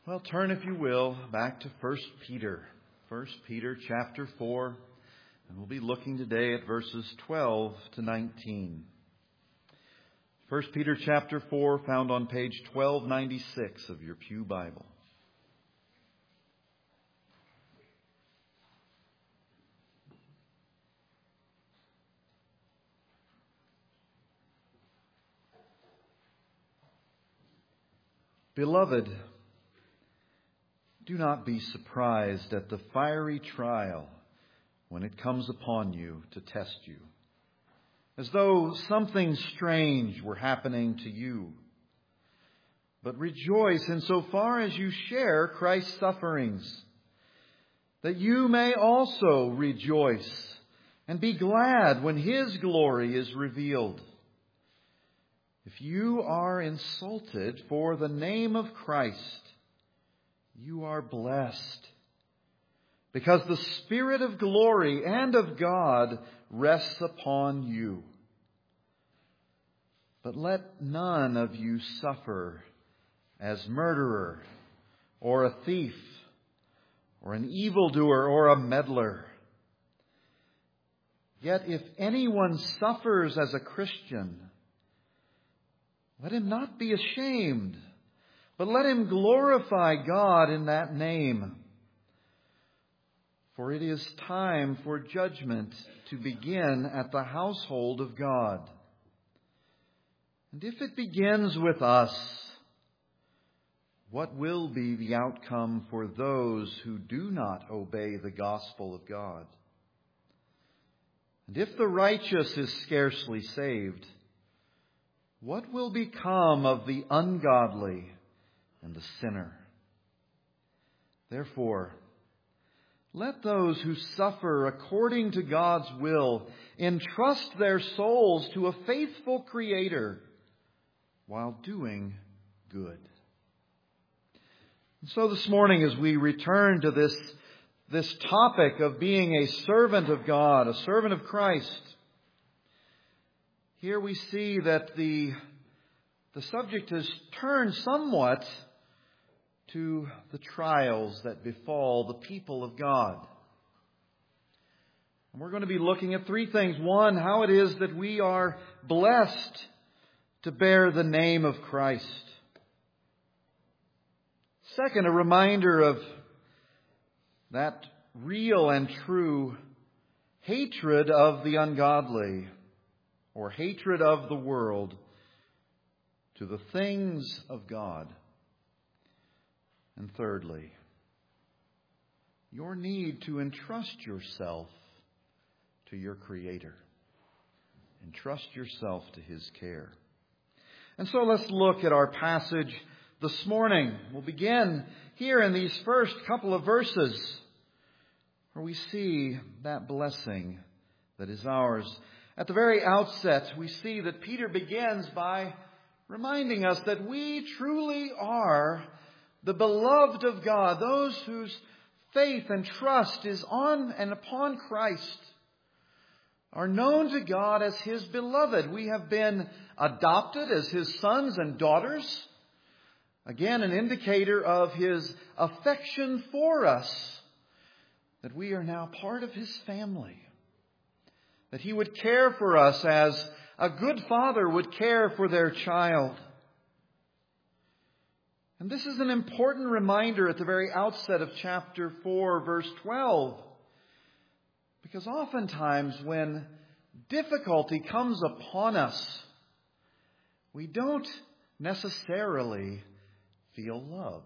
Well, turn, if you will, back to 1 Peter. 1 Peter chapter 4. And we'll be looking today at verses 12 to 19. 1 Peter chapter 4, found on page 1296 of your Pew Bible. Beloved, do not be surprised at the fiery trial when it comes upon you to test you, as though something strange were happening to you. But rejoice insofar as you share Christ's sufferings, that you may also rejoice and be glad when His glory is revealed. If you are insulted for the name of Christ, you are blessed, because the Spirit of glory and of God rests upon you. But let none of you suffer as murderer, or a thief, or an evildoer, or a meddler. Yet if anyone suffers as a Christian, let him not be ashamed, but let him glorify God in that name. For it is time for judgment to begin at the household of God. And if it begins with us, what will be the outcome for those who do not obey the gospel of God? And if the righteous is scarcely saved, what will become of the ungodly and the sinner? Therefore, let those who suffer according to God's will entrust their souls to a faithful Creator while doing good. And so this morning, as we return to this topic of being a servant of God, a servant of Christ, here we see that the subject has turned somewhat to the trials that befall the people of God. And we're going to be looking at three things. One, how it is that we are blessed to bear the name of Christ. Second, a reminder of that real and true hatred of the ungodly, or hatred of the world, to the things of God. And thirdly, your need to entrust yourself to your Creator. Entrust yourself to His care. And so let's look at our passage this morning. We'll begin here in these first couple of verses, where we see that blessing that is ours. At the very outset, we see that Peter begins by reminding us that we truly are the beloved of God, those whose faith and trust is on and upon Christ, are known to God as His beloved. We have been adopted as His sons and daughters. Again, an indicator of His affection for us, that we are now part of His family. That He would care for us as a good father would care for their child. And this is an important reminder at the very outset of chapter 4, verse 12. Because oftentimes when difficulty comes upon us, we don't necessarily feel loved.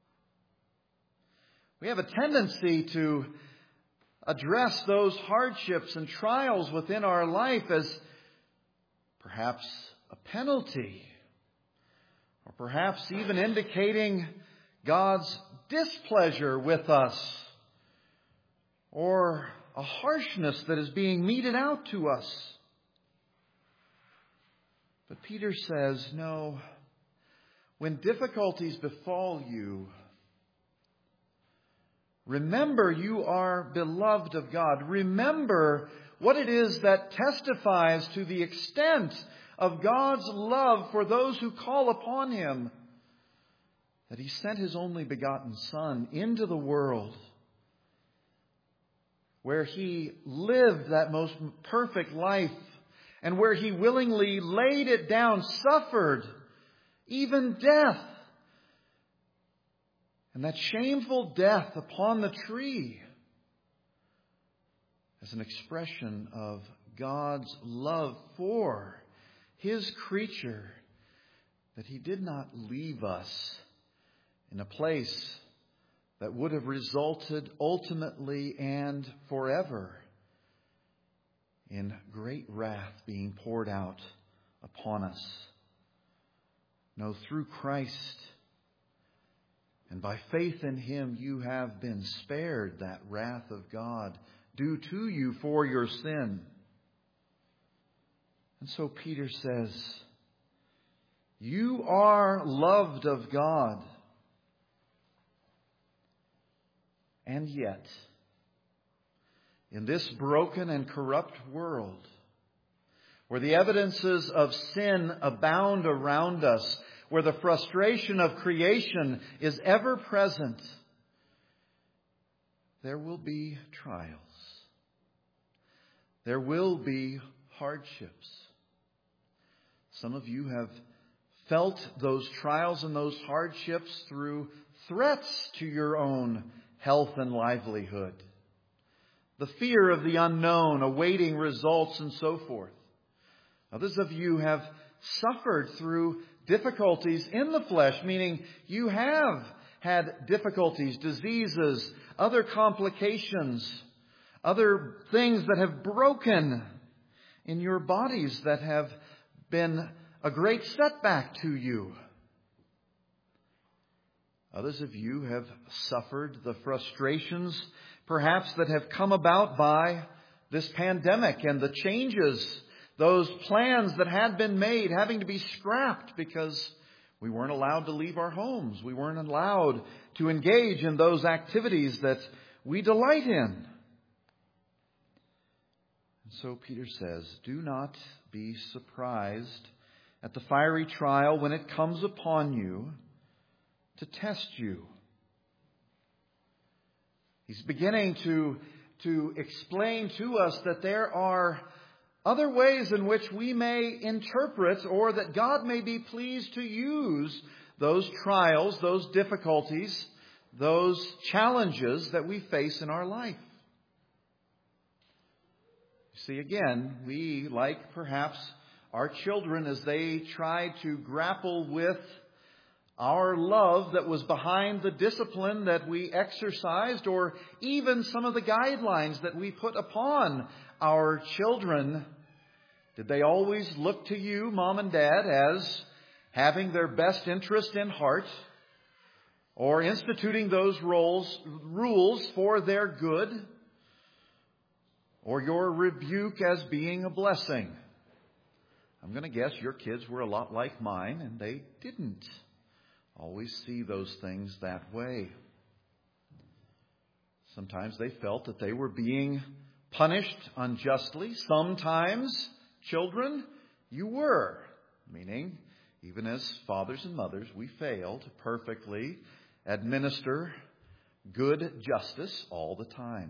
We have a tendency to address those hardships and trials within our life as perhaps a penalty, or perhaps even indicating God's displeasure with us, or a harshness that is being meted out to us. But Peter says, no, when difficulties befall you, remember you are beloved of God. Remember what it is that testifies to the extent of God's love for those who call upon Him. that He sent His only begotten Son into the world, where He lived that most perfect life, and where He willingly laid it down, suffered even death, and that shameful death upon the tree, as an expression of God's love for His creature, that He did not leave us in a place that would have resulted ultimately and forever in great wrath being poured out upon us. No, through Christ and by faith in Him, you have been spared that wrath of God due to you for your sin. And so Peter says, you are loved of God. And yet, in this broken and corrupt world, where the evidences of sin abound around us, where the frustration of creation is ever present, there will be trials. There will be hardships. Some of you have felt those trials and those hardships through threats to your own health and livelihood, the fear of the unknown, awaiting results, and so forth. Others of you have suffered through difficulties in the flesh, meaning you have had difficulties, diseases, other complications, other things that have broken in your bodies that have been a great setback to you. Others of you have suffered the frustrations, perhaps, that have come about by this pandemic and the changes, those plans that had been made having to be scrapped because we weren't allowed to leave our homes. We weren't allowed to engage in those activities that we delight in. And so Peter says, do not be surprised at the fiery trial when it comes upon you to test you. He's beginning to explain to us that there are other ways in which we may interpret, or that God may be pleased to use those trials, those difficulties, those challenges that we face in our life. You see, again, we, like perhaps our children, as they try to grapple with our love that was behind the discipline that we exercised, or even some of the guidelines that we put upon our children, did they always look to you, Mom and Dad, as having their best interest in heart, or instituting those rules for their good, or your rebuke as being a blessing? I'm going to guess your kids were a lot like mine, and they didn't always see those things that way. Sometimes they felt that they were being punished unjustly. Sometimes, children, you were. Meaning, even as fathers and mothers, we fail to perfectly administer good justice all the time.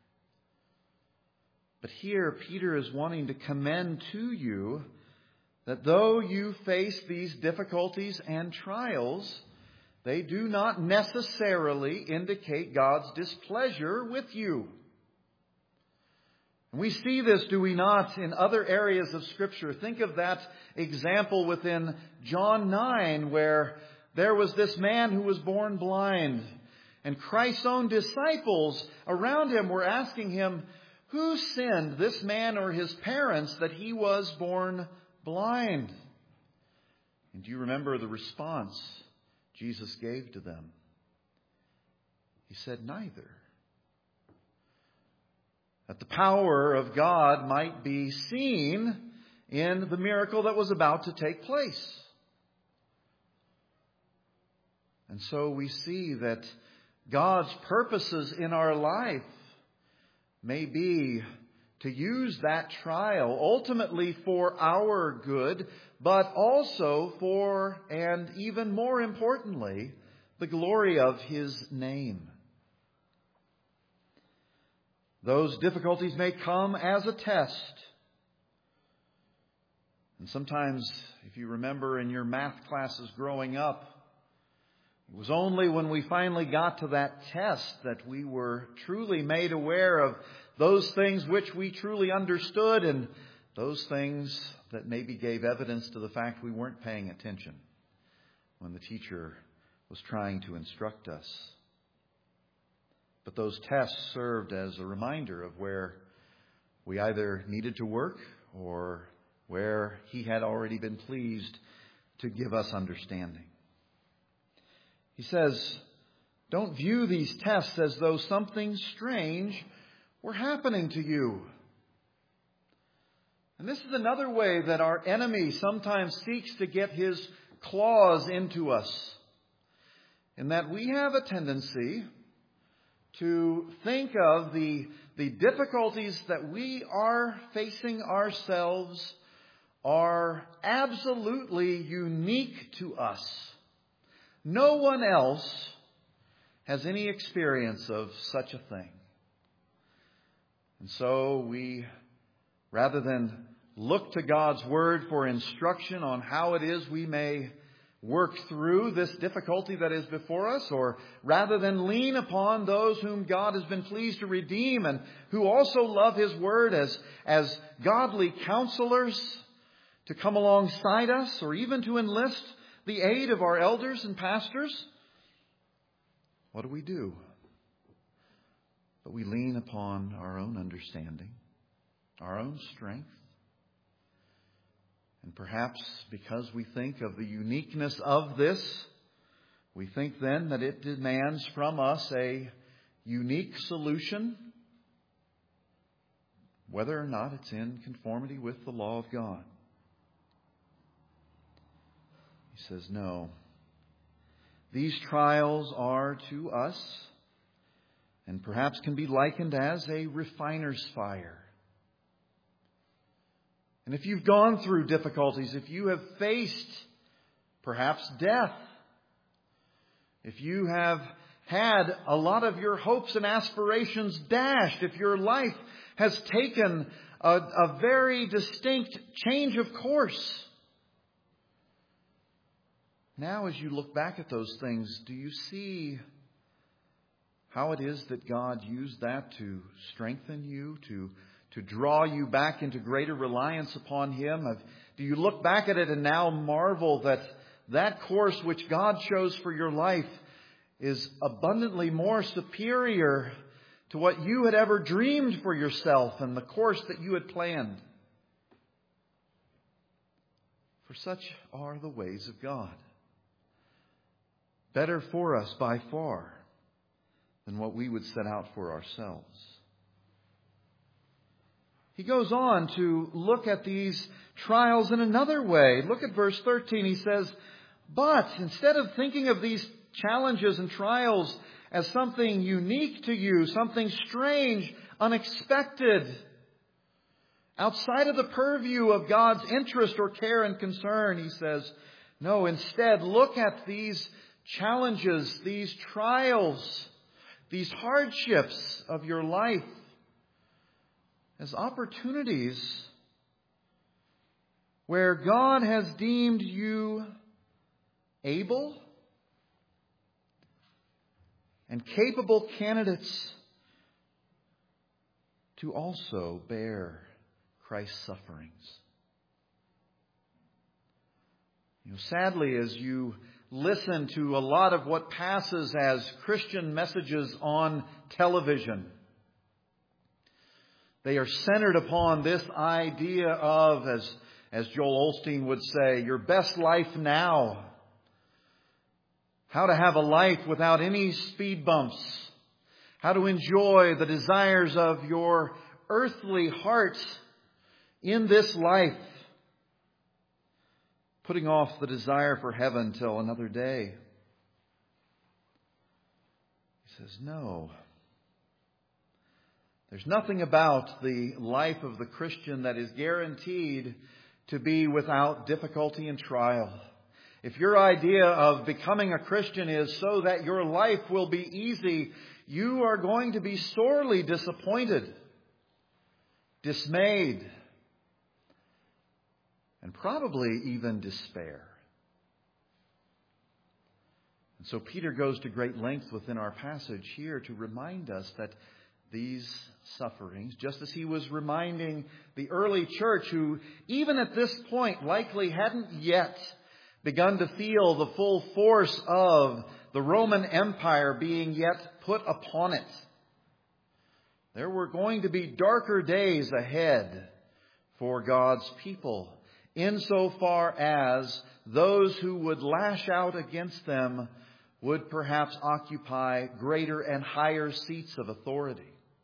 But here, Peter is wanting to commend to you that though you face these difficulties and trials, they do not necessarily indicate God's displeasure with you. And we see this, do we not, in other areas of Scripture? Think of that example within John 9, where there was this man who was born blind, and Christ's own disciples around him were asking him, who sinned, this man or his parents, that he was born blind? And do you remember the response Jesus gave to them? He said, neither. That the power of God might be seen in the miracle that was about to take place. And so we see that God's purposes in our life may be to use that trial ultimately for our good, but also for, and even more importantly, the glory of His name. Those difficulties may come as a test. And sometimes, if you remember in your math classes growing up, it was only when we finally got to that test that we were truly made aware of those things which we truly understood and those things that maybe gave evidence to the fact we weren't paying attention when the teacher was trying to instruct us. But those tests served as a reminder of where we either needed to work or where He had already been pleased to give us understanding. He says, don't view these tests as though something strange were happening to you. And this is another way that our enemy sometimes seeks to get his claws into us, in that we have a tendency to think of the difficulties that we are facing ourselves are absolutely unique to us. No one else has any experience of such a thing. And so we, rather than look to God's Word for instruction on how it is we may work through this difficulty that is before us, or rather than lean upon those whom God has been pleased to redeem and who also love His Word as godly counselors to come alongside us, or even to enlist the aid of our elders and pastors, what do? But we lean upon our own understanding, our own strength. And perhaps because we think of the uniqueness of this, we think then that it demands from us a unique solution, whether or not it's in conformity with the law of God. He says, no. These trials are to us, and perhaps can be likened as a refiner's fire. And if you've gone through difficulties, if you have faced perhaps death, if you have had a lot of your hopes and aspirations dashed, if your life has taken a very distinct change of course, now as you look back at those things, do you see how it is that God used that to strengthen you, to draw you back into greater reliance upon Him? Do you look back at it and now marvel that that course which God chose for your life is abundantly more superior to what you had ever dreamed for yourself and the course that you had planned? For such are the ways of God. Better for us by far than what we would set out for ourselves. He goes on to look at these trials in another way. Look at verse 13. He says, but instead of thinking of these challenges and trials as something unique to you, something strange, unexpected, outside of the purview of God's interest or care and concern, he says, no, instead look at these challenges, these trials, these hardships of your life as opportunities where God has deemed you able and capable candidates to also bear Christ's sufferings. Sadly, as you listen to a lot of what passes as Christian messages on television, they are centered upon this idea of, as Joel Osteen would say, your best life now. How to have a life without any speed bumps. How to enjoy the desires of your earthly heart in this life. Putting off the desire for heaven till another day. He says, no. There's nothing about the life of the Christian that is guaranteed to be without difficulty and trial. if your idea of becoming a Christian is so that your life will be easy, you are going to be sorely disappointed, dismayed, and probably even despair. And so Peter goes to great length within our passage here to remind us that these sufferings, just as he was reminding the early church who even at this point likely hadn't yet begun to feel the full force of the Roman Empire being yet put upon it. There were going to be darker days ahead for God's people, insofar as those who would lash out against them would perhaps occupy greater and higher seats of authority.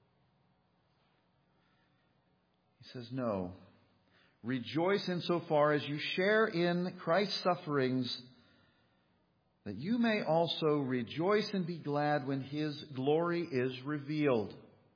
He says, no. Rejoice insofar as you share in Christ's sufferings, that you may also rejoice and be glad when His glory is revealed.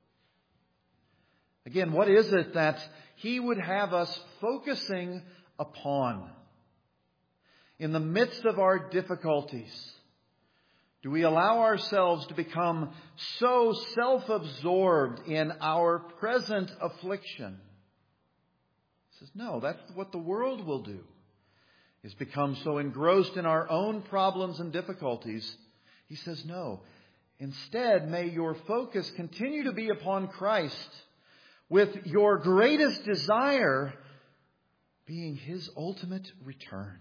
Again, what is it that He would have us focusing upon? In the midst of our difficulties, do we allow ourselves to become so self-absorbed in our present affliction? He says, no, that's what the world will do, is become so engrossed in our own problems and difficulties. He says, no. Instead, may your focus continue to be upon Christ, with your greatest desire being His ultimate return.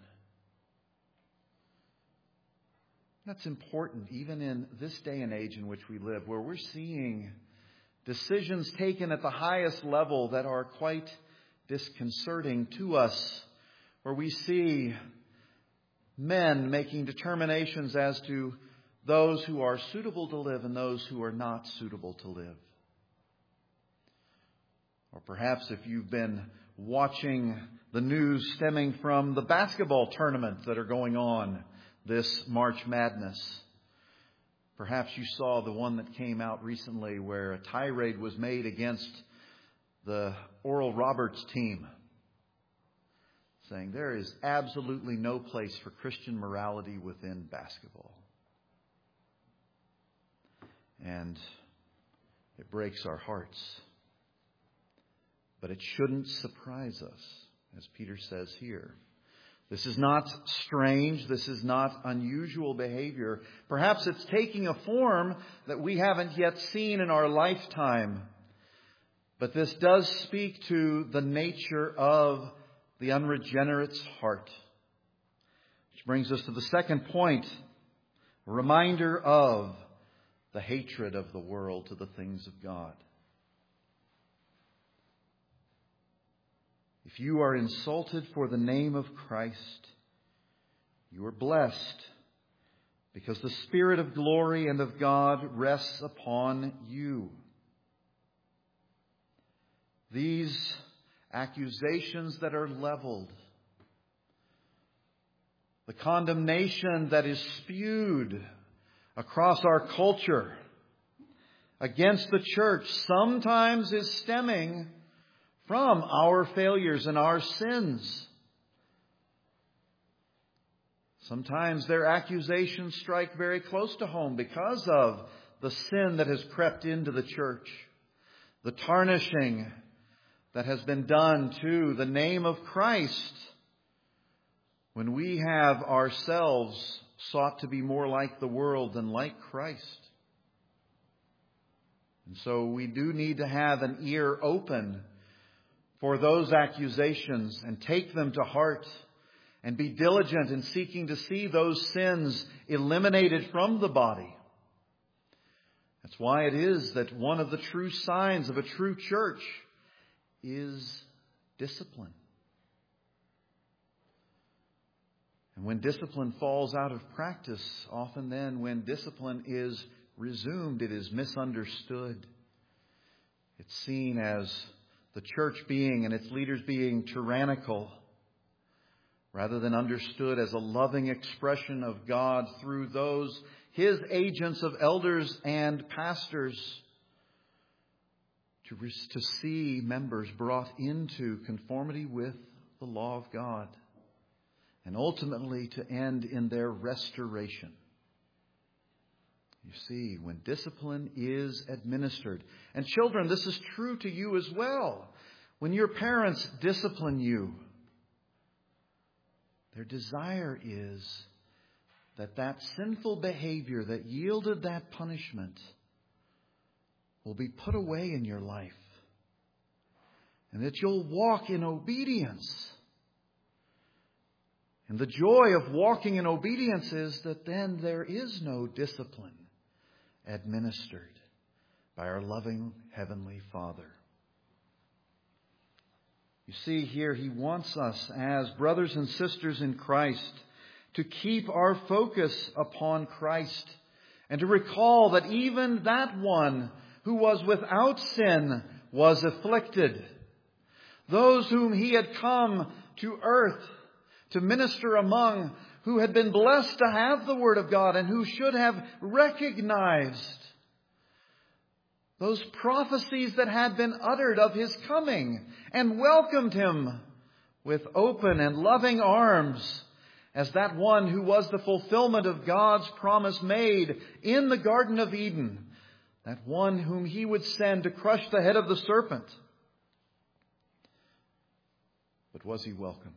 That's important even in this day and age in which we live, where we're seeing decisions taken at the highest level that are quite disconcerting to us, where we see men making determinations as to those who are suitable to live and those who are not suitable to live. Or perhaps if you've been watching the news stemming from the basketball tournaments that are going on this March Madness, perhaps you saw the one that came out recently where a tirade was made against the Oral Roberts team, saying there is absolutely no place for Christian morality within basketball. And it breaks our hearts. But it shouldn't surprise us, as Peter says here. This is not strange. This is not unusual behavior. Perhaps it's taking a form that we haven't yet seen in our lifetime. But this does speak to the nature of the unregenerate's heart. Which brings us to the second point, a reminder of the hatred of the world to the things of God. If you are insulted for the name of Christ, you are blessed, because the Spirit of glory and of God rests upon you. These accusations that are leveled, the condemnation that is spewed across our culture against the church, sometimes is stemming from our failures and our sins. Sometimes their accusations strike very close to home because of the sin that has crept into the church, the tarnishing that has been done to the name of Christ when we have ourselves sought to be more like the world than like Christ. And so we do need to have an ear open for those accusations and take them to heart and be diligent in seeking to see those sins eliminated from the body. That's why it is that one of the true signs of a true church is discipline. And when discipline falls out of practice, often then when discipline is resumed, it is misunderstood. It's seen as the church being and its leaders being tyrannical, rather than understood as a loving expression of God through those, His agents of elders and pastors, to see members brought into conformity with the law of God. and ultimately to end in their restoration. You see, when discipline is administered, and children, this is true to you as well. When your parents discipline you, their desire is that sinful behavior that yielded that punishment will be put away in your life, and that you'll walk in obedience. And the joy of walking in obedience is that then there is no discipline administered by our loving Heavenly Father. You see here, He wants us as brothers and sisters in Christ to keep our focus upon Christ and to recall that even that one who was without sin was afflicted. Those whom He had come to earth to minister among, who had been blessed to have the Word of God and who should have recognized those prophecies that had been uttered of His coming and welcomed Him with open and loving arms as that one who was the fulfillment of God's promise made in the Garden of Eden, that one whom He would send to crush the head of the serpent. But was He welcomed?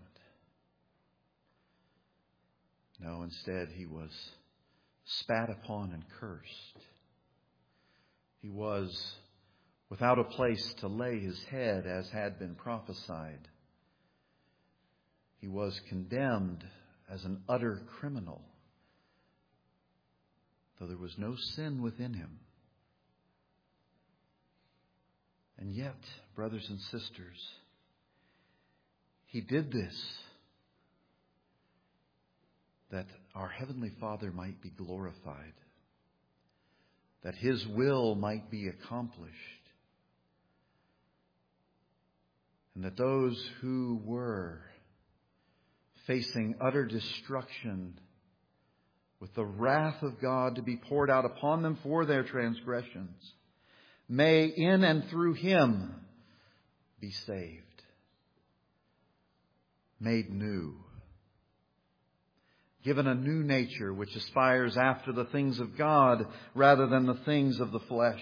No, instead He was spat upon and cursed. He was without a place to lay His head, as had been prophesied. He was condemned as an utter criminal, though there was no sin within Him. And yet, brothers and sisters, He did this that our Heavenly Father might be glorified, that His will might be accomplished, and that those who were facing utter destruction, with the wrath of God to be poured out upon them for their transgressions, may in and through Him be saved, made new, given a new nature which aspires after the things of God rather than the things of the flesh.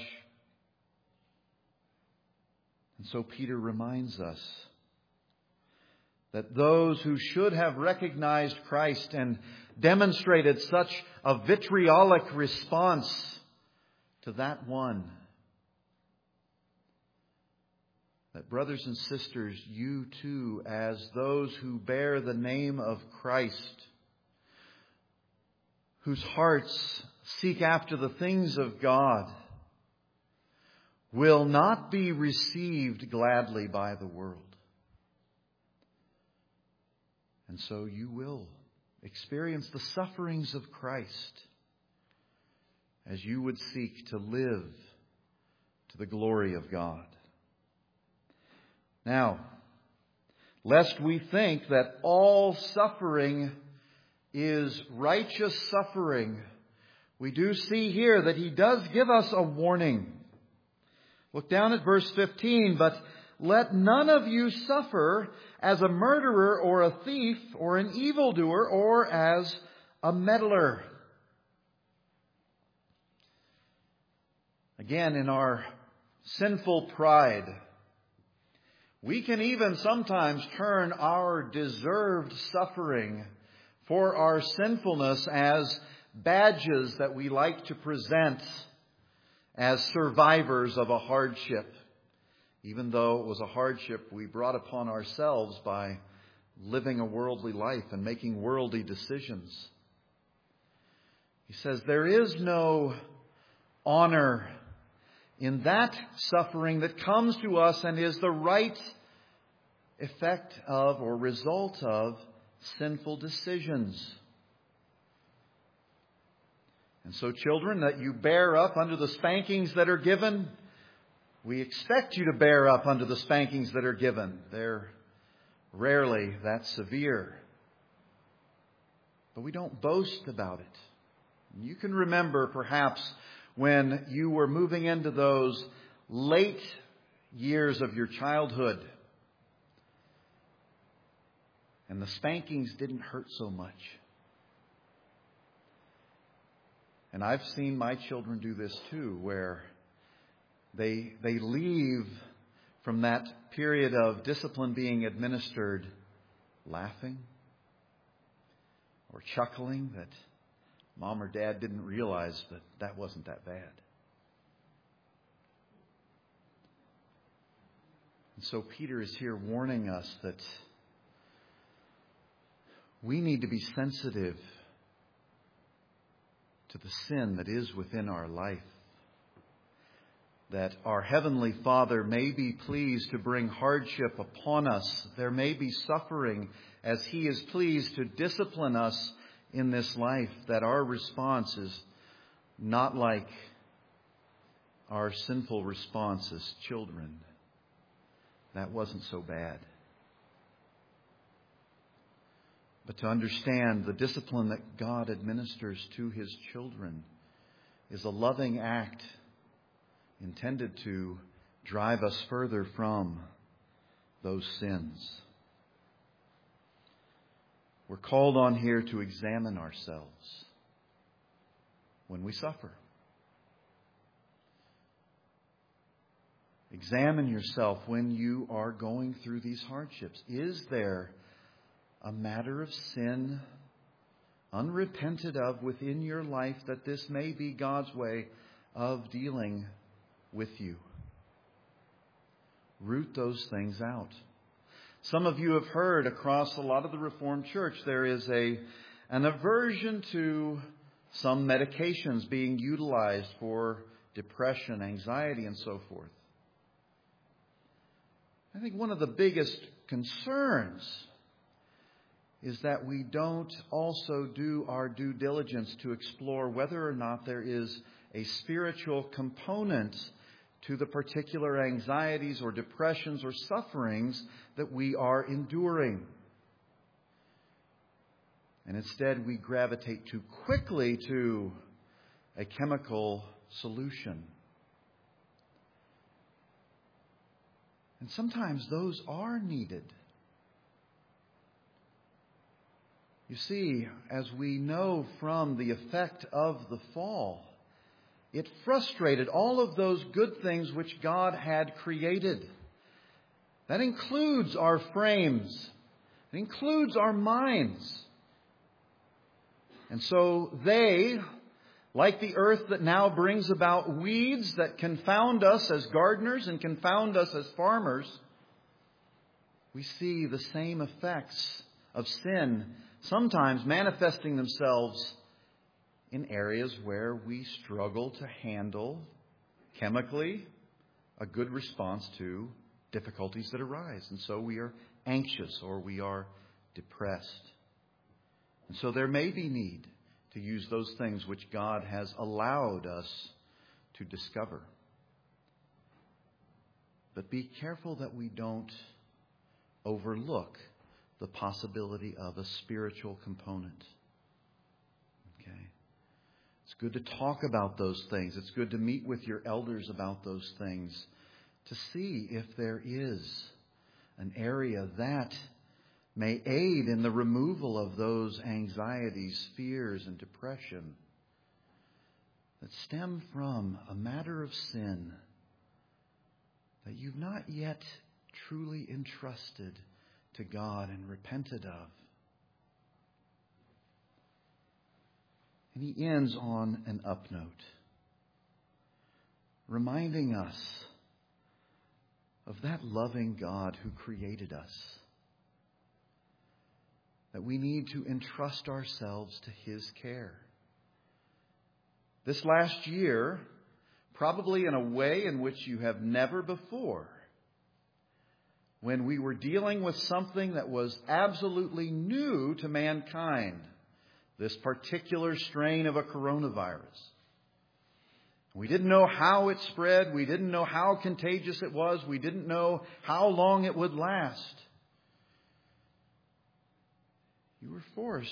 And so Peter reminds us that those who should have recognized Christ and demonstrated such a vitriolic response to that one, that brothers and sisters, you too, as those who bear the name of Christ, whose hearts seek after the things of God, will not be received gladly by the world. And so you will experience the sufferings of Christ as you would seek to live to the glory of God. Now, lest we think that all suffering is righteous suffering, we do see here that He does give us a warning. Look down at verse 15. But let none of you suffer as a murderer or a thief or an evildoer or as a meddler. Again, in our sinful pride, we can even sometimes turn our deserved suffering for our sinfulness as badges that we like to present as survivors of a hardship, even though it was a hardship we brought upon ourselves by living a worldly life and making worldly decisions. He says there is no honor in that suffering that comes to us and is the right effect of or result of sinful decisions. And so, children, that you bear up under the spankings that are given, we expect you to bear up under the spankings that are given. They're rarely that severe. But we don't boast about it. You can remember perhaps when you were moving into those late years of your childhood, And the spankings didn't hurt so much. And I've seen my children do this too, where they leave from that period of discipline being administered laughing or chuckling that mom or dad didn't realize that wasn't that bad. And so Peter is here warning us that we need to be sensitive to the sin that is within our life. That our Heavenly Father may be pleased to bring hardship upon us. There may be suffering as He is pleased to discipline us in this life. That our response is not like our sinful response as children. That wasn't so bad. But to understand the discipline that God administers to His children is a loving act intended to drive us further from those sins. We're called on here to examine ourselves when we suffer. Examine yourself when you are going through these hardships. Is there a matter of sin unrepented of within your life that this may be God's way of dealing with you? Root those things out. Some of you have heard across a lot of the Reformed Church there is an aversion to some medications being utilized for depression, anxiety, and so forth. I think one of the biggest concerns is that we don't also do our due diligence to explore whether or not there is a spiritual component to the particular anxieties or depressions or sufferings that we are enduring. And instead we gravitate too quickly to a chemical solution. And sometimes those are needed. You see, as we know from the effect of the fall, it frustrated all of those good things which God had created. That includes our frames. It includes our minds. And so they, like the earth that now brings about weeds that confound us as gardeners and confound us as farmers, we see the same effects of sin sometimes manifesting themselves in areas where we struggle to handle chemically a good response to difficulties that arise. And so we are anxious or we are depressed. And so there may be need to use those things which God has allowed us to discover. But be careful that we don't overlook the possibility of a spiritual component. Okay? It's good to talk about those things. It's good to meet with your elders about those things to see if there is an area that may aid in the removal of those anxieties, fears, and depression that stem from a matter of sin that you've not yet truly entrusted to God and repented of. And he ends on an up note, reminding us of that loving God who created us. That we need to entrust ourselves to His care. This last year, probably in a way in which you have never before, when we were dealing with something that was absolutely new to mankind, this particular strain of a coronavirus. We didn't know how it spread. We didn't know how contagious it was. We didn't know how long it would last. You were forced,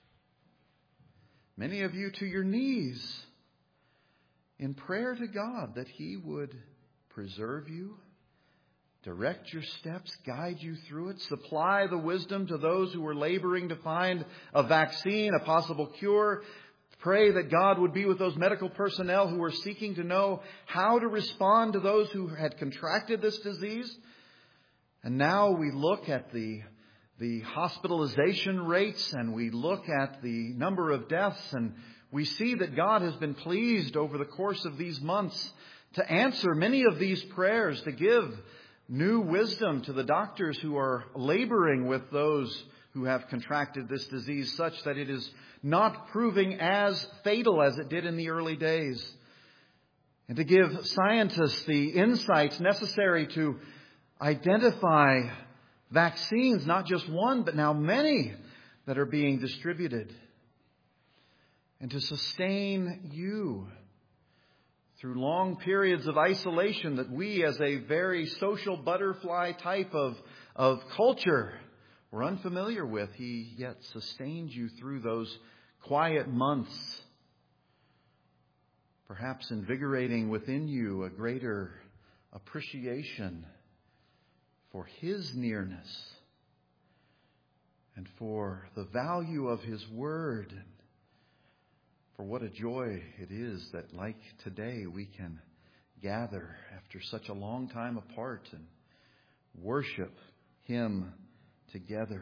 many of you, to your knees in prayer to God that He would preserve you direct your steps, guide you through it, supply the wisdom to those who are laboring to find a vaccine, a possible cure. Pray that God would be with those medical personnel who are seeking to know how to respond to those who had contracted this disease. And now we look at the hospitalization rates, and we look at the number of deaths, and we see that God has been pleased over the course of these months to answer many of these prayers, to give new wisdom to the doctors who are laboring with those who have contracted this disease, such that it is not proving as fatal as it did in the early days. And to give scientists the insights necessary to identify vaccines, not just one, but now many that are being distributed. And to sustain you through long periods of isolation that we, as a very social butterfly type of culture, were unfamiliar with. He yet sustained you through those quiet months, perhaps invigorating within you a greater appreciation for His nearness and for the value of His Word, and for what a joy it is that, like today, we can gather after such a long time apart and worship Him together.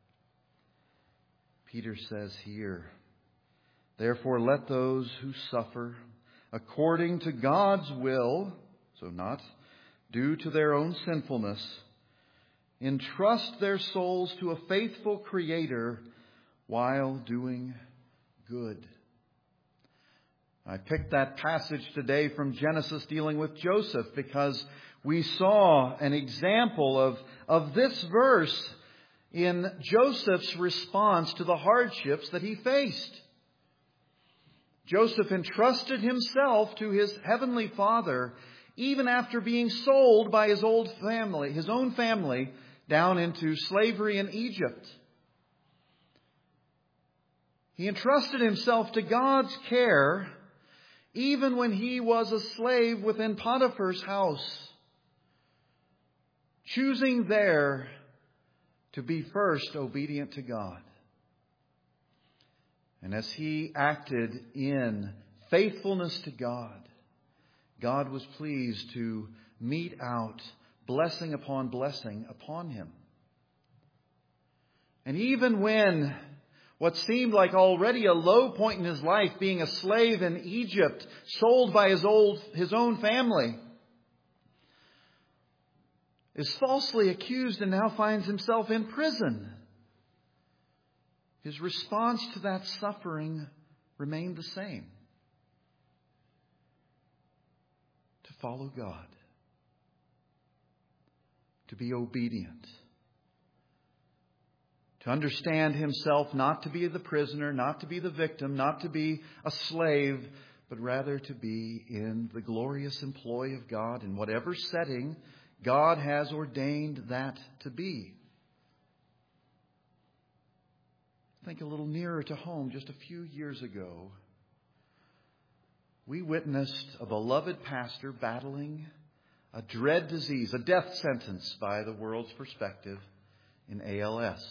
Peter says here, therefore let those who suffer according to God's will, so not due to their own sinfulness, entrust their souls to a faithful Creator while doing good. I picked that passage today from Genesis dealing with Joseph because we saw an example of this verse in Joseph's response to the hardships that he faced. Joseph entrusted himself to his heavenly Father even after being sold by his own family, down into slavery in Egypt. He entrusted himself to God's care even when he was a slave within Potiphar's house, choosing there to be first obedient to God. And as he acted in faithfulness to God, God was pleased to mete out blessing upon him. And even when what seemed like already a low point in his life, being a slave in Egypt, sold by his own family, is falsely accused and now finds himself in prison, his response to that suffering remained the same: to follow God, to be obedient, to understand himself not to be the prisoner, not to be the victim, not to be a slave, but rather to be in the glorious employ of God in whatever setting God has ordained that to be. Think a little nearer to home. Just a few years ago, we witnessed a beloved pastor battling a dread disease, a death sentence by the world's perspective, in ALS.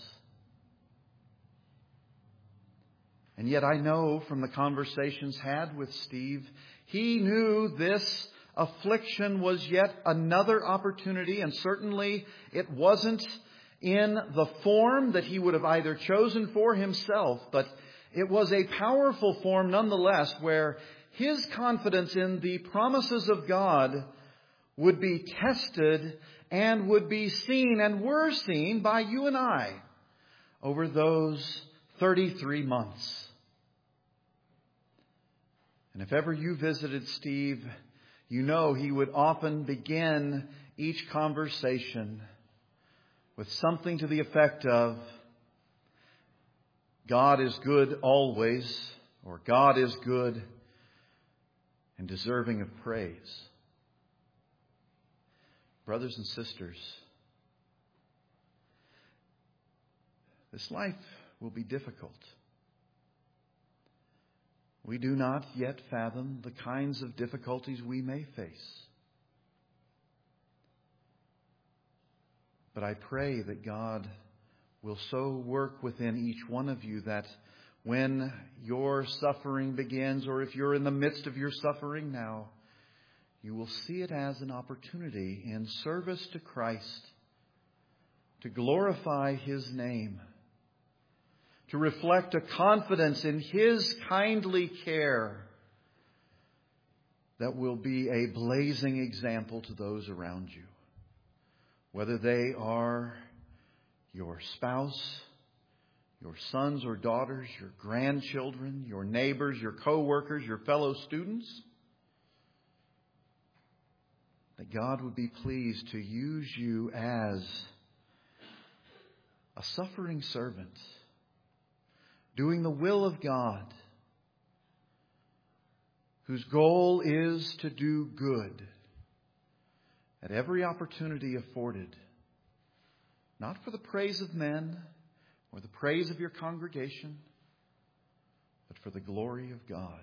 And yet I know from the conversations had with Steve, he knew this affliction was yet another opportunity, and certainly it wasn't in the form that he would have either chosen for himself, but it was a powerful form nonetheless, where his confidence in the promises of God would be tested and would be seen and were seen by you and I over those 33 months. And if ever you visited Steve, you know he would often begin each conversation with something to the effect of, God is good always, or God is good and deserving of praise. Brothers and sisters, this life will be difficult. We do not yet fathom the kinds of difficulties we may face. But I pray that God will so work within each one of you that when your suffering begins, or if you're in the midst of your suffering now, you will see it as an opportunity in service to Christ to glorify His name, to reflect a confidence in His kindly care that will be a blazing example to those around you, whether they are your spouse, your sons or daughters, your grandchildren, your neighbors, your co-workers, your fellow students. That God would be pleased to use you as a suffering servant, doing the will of God, whose goal is to do good at every opportunity afforded, not for the praise of men or the praise of your congregation, but for the glory of God,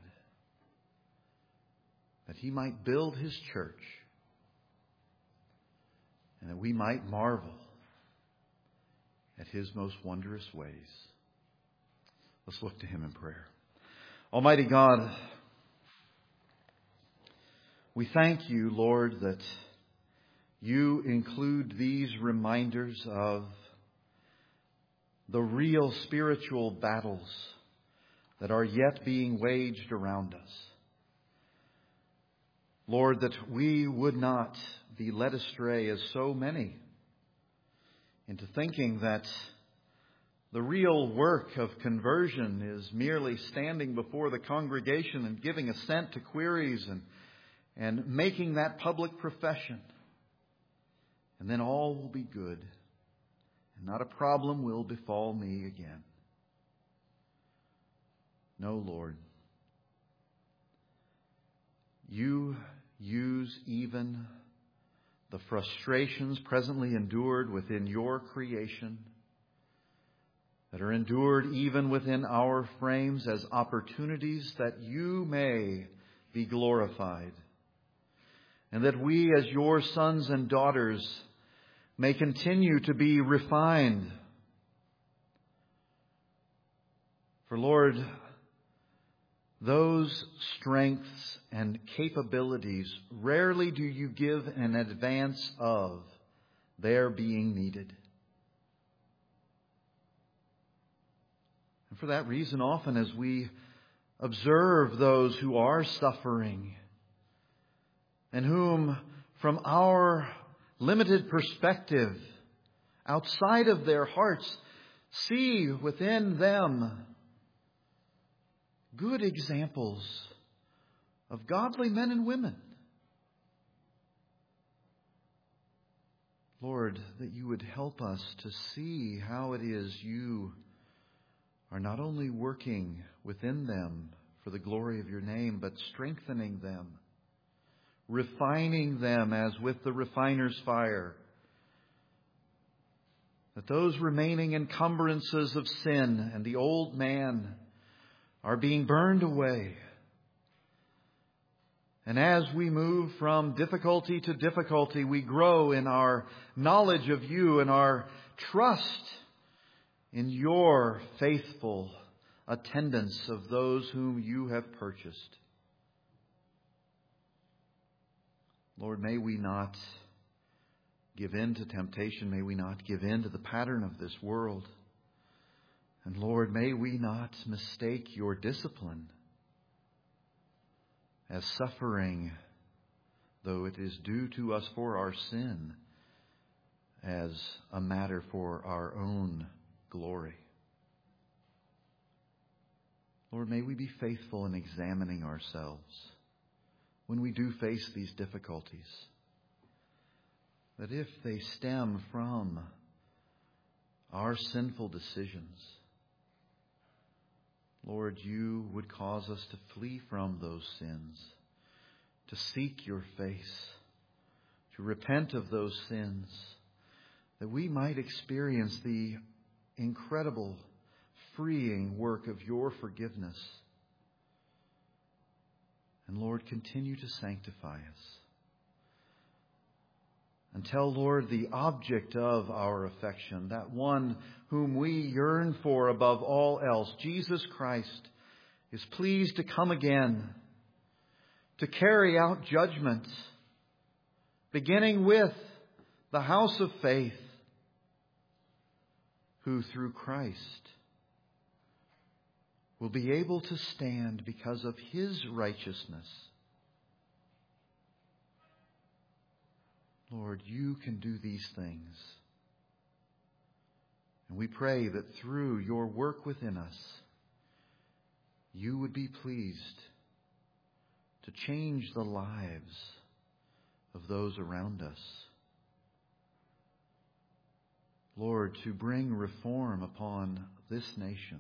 that He might build His church and that we might marvel at His most wondrous ways. Let's look to Him in prayer. Almighty God, we thank You, Lord, that You include these reminders of the real spiritual battles that are yet being waged around us. Lord, that we would not be led astray as so many into thinking that the real work of conversion is merely standing before the congregation and giving assent to queries and making that public profession. And then all will be good, and not a problem will befall me again. No, Lord. You use even the frustrations presently endured within Your creation, that are endured even within our frames, as opportunities that You may be glorified, and that we as Your sons and daughters may continue to be refined. For Lord, those strengths and capabilities rarely do You give an advance of their being needed. And for that reason, often as we observe those who are suffering and whom, from our limited perspective, outside of their hearts, see within them good examples of godly men and women. Lord, that You would help us to see how it is You are not only working within them for the glory of Your name, but strengthening them, refining them as with the refiner's fire. That those remaining encumbrances of sin and the old man are being burned away. And as we move from difficulty to difficulty, we grow in our knowledge of You and our trust in Your faithful attendance of those whom You have purchased. Lord, may we not give in to temptation. May we not give in to the pattern of this world. And Lord, may we not mistake Your discipline as suffering, though it is due to us for our sin, as a matter for our own glory. Lord, may we be faithful in examining ourselves when we do face these difficulties, that if they stem from our sinful decisions, Lord, You would cause us to flee from those sins, to seek Your face, to repent of those sins, that we might experience the incredible, freeing work of Your forgiveness. And Lord, continue to sanctify us. until, Lord, the object of our affection, that one whom we yearn for above all else, Jesus Christ, is pleased to come again to carry out judgment, beginning with the house of faith, who through Christ will be able to stand because of His righteousness. Lord, You can do these things. And we pray that through Your work within us, You would be pleased to change the lives of those around us. Lord, to bring reform upon this nation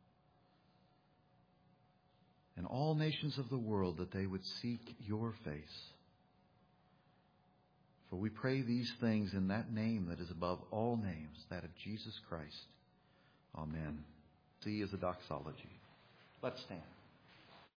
and all nations of the world, that they would seek Your face. For we pray these things in that name that is above all names, that of Jesus Christ. Amen. C is a doxology. Let's stand.